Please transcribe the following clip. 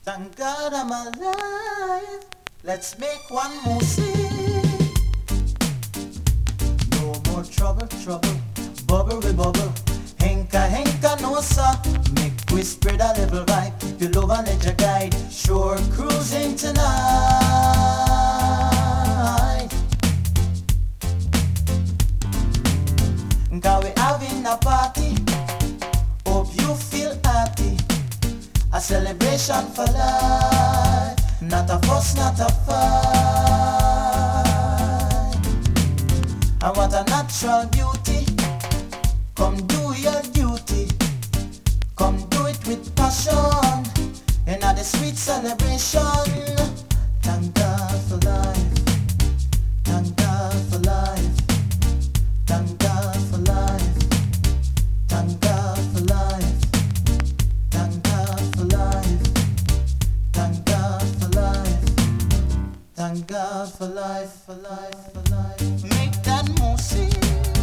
Thank God I'm alive. Let's make one more scene. No more trouble, trouble. Bubble we bubble. Henka, henka, no sir. Make we spread a level vibe. Keep your love and let your guide. Shore cruising tonight. Cause we having a party. Hope you feel happy. A celebration for life. Not a fuss, not a fight. And what a natural beauty. Come do your duty. Come do it with passion. In a the sweet celebration. Thank God for life. Thank God for life. Thank God for life. Thank God for life. Thank God for life. Thank God for life. Thank God for life, for life, for life. Make that more scene.